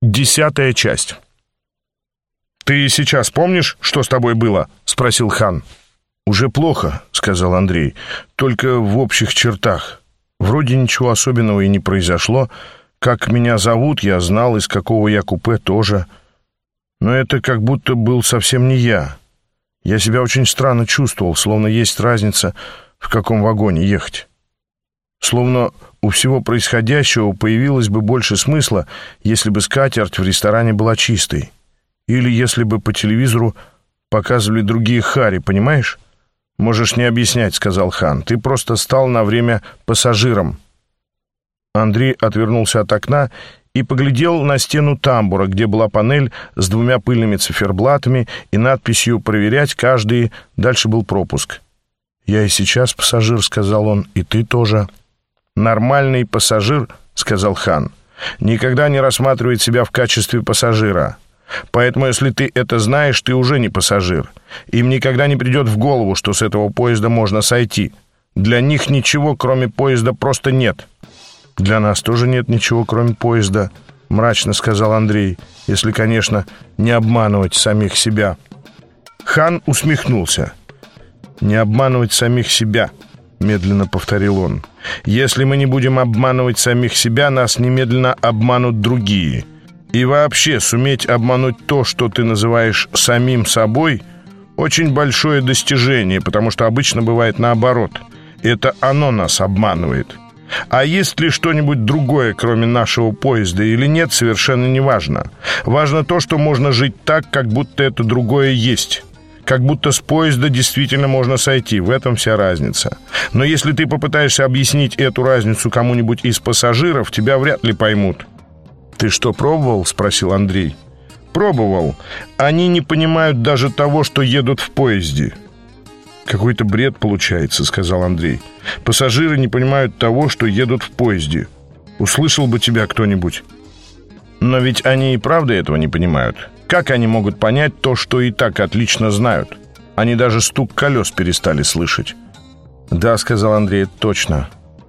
10-я часть. «Ты сейчас помнишь, что с тобой было?» — спросил хан. «Уже плохо», — сказал Андрей, — «только в общих чертах. Вроде ничего особенного и не произошло. Как меня зовут, я знал, из какого я купе тоже. Но это как будто был совсем не я. Я себя очень странно чувствовал, словно есть разница, в каком вагоне ехать. Словно у всего происходящего появилось бы больше смысла, если бы скатерть в ресторане была чистой. Или если бы по телевизору показывали другие хари, понимаешь? «Можешь не объяснять», — сказал хан. «Ты просто стал на время пассажиром». Андрей отвернулся от окна и поглядел на стену тамбура, где была панель с 2 пыльными циферблатами и надписью «Проверять каждый». Дальше был пропуск. «Я и сейчас пассажир», — сказал он, — «и ты тоже». «Нормальный пассажир», — сказал хан, — «никогда не рассматривает себя в качестве пассажира. Поэтому, если ты это знаешь, ты уже не пассажир. Им никогда не придет в голову, что с этого поезда можно сойти. Для них ничего, кроме поезда, просто нет». «Для нас тоже нет ничего, кроме поезда», — мрачно сказал Андрей, «если, конечно, не обманывать самих себя». Хан усмехнулся. «Не обманывать самих себя», — медленно повторил он. «Если мы не будем обманывать самих себя, нас немедленно обманут другие. И вообще, суметь обмануть то, что ты называешь самим собой, очень большое достижение, потому что обычно бывает наоборот. Это оно нас обманывает. А есть ли что-нибудь другое, кроме нашего поезда, или нет, совершенно не важно. Важно то, что можно жить так, как будто это другое есть. Как будто с поезда действительно можно сойти. В этом вся разница. Но если ты попытаешься объяснить эту разницу кому-нибудь из пассажиров, тебя вряд ли поймут». «Ты что, пробовал?» — спросил Андрей. «Пробовал. Они не понимают даже того, что едут в поезде». «Какой-то бред получается», — сказал Андрей. «Пассажиры не понимают того, что едут в поезде. Услышал бы тебя кто-нибудь». «Но ведь они и правда этого не понимают. Как они могут понять то, что и так отлично знают? Они даже стук колес перестали слышать». «Да», — сказал Андрей, — «точно.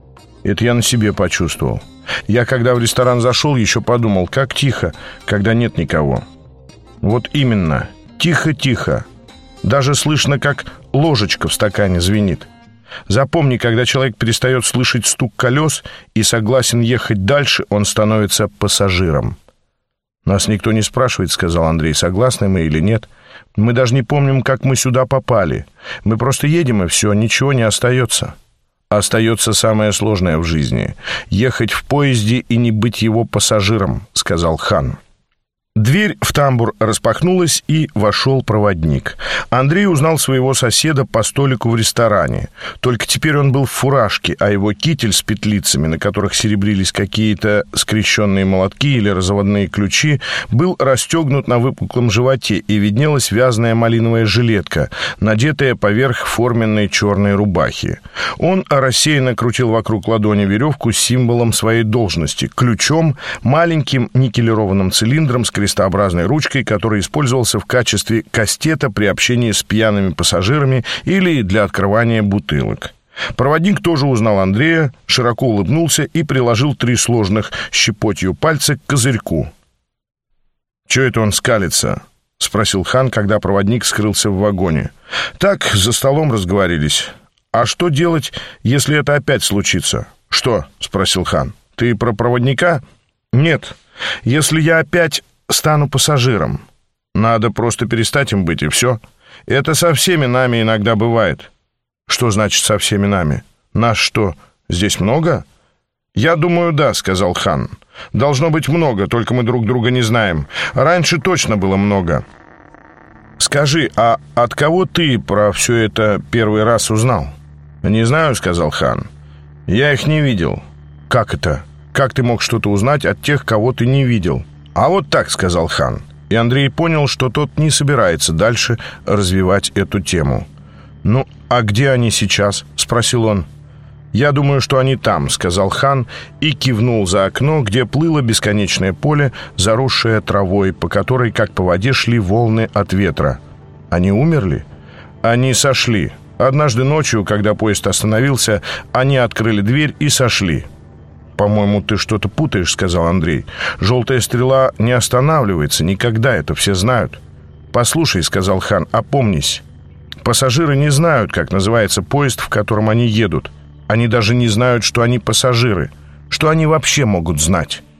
Это я на себе почувствовал. Я, когда в ресторан зашел, еще подумал, как тихо, когда нет никого». «Вот именно. Тихо-тихо. Даже слышно, как ложечка в стакане звенит. Запомни, когда человек перестает слышать стук колес и согласен ехать дальше, он становится пассажиром». «Нас никто не спрашивает», — сказал Андрей, — «согласны мы или нет. Мы даже не помним, как мы сюда попали. Мы просто едем, и все, ничего не остается». «Остается самое сложное в жизни — ехать в поезде и не быть его пассажиром», — сказал хан. Дверь в тамбур распахнулась, и вошел проводник. Андрей узнал своего соседа по столику в ресторане. Только теперь он был в фуражке, а его китель с петлицами, на которых серебрились какие-то скрещенные молотки или разводные ключи, был расстегнут на выпуклом животе, и виднелась вязаная малиновая жилетка, надетая поверх форменной черной рубахи. Он рассеянно крутил вокруг ладони веревку с символом своей должности — ключом, маленьким никелированным цилиндром с крестообразной ручкой, который использовался в качестве кастета при общении с пьяными пассажирами или для открывания бутылок. Проводник тоже узнал Андрея, широко улыбнулся и приложил 3 сложных щепотью пальца к козырьку. «Чё это он скалится?» — спросил хан, когда проводник скрылся в вагоне. «Так, за столом разговорились. А что делать, если это опять случится?» «Что?» — спросил хан. «Ты про проводника?» «Нет. Если я опять стану пассажиром, надо просто перестать им быть, и все. Это со всеми нами иногда бывает». «Что значит со всеми нами? Нас что, здесь много?» «Я думаю, да», — сказал хан. «Должно быть много, только мы друг друга не знаем. Раньше точно было много». «Скажи, а от кого ты про все это первый раз узнал?» «Не знаю», — сказал хан. «Я их не видел». «Как это? Как ты мог что-то узнать от тех, кого ты не видел?» «А вот так», — сказал хан. И Андрей понял, что тот не собирается дальше развивать эту тему. «Ну, а где они сейчас?» — спросил он. «Я думаю, что они там», — сказал хан и кивнул за окно, где плыло бесконечное поле, заросшее травой, по которой, как по воде, шли волны от ветра. «Они умерли?» «Они сошли. Однажды ночью, когда поезд остановился, они открыли дверь и сошли». «По-моему, ты что-то путаешь», — сказал Андрей. «Желтая стрела не останавливается никогда, это все знают». «Послушай», — сказал Хан, — «опомнись. Пассажиры не знают, как называется поезд, в котором они едут. Они даже не знают, что они пассажиры. Что они вообще могут знать?»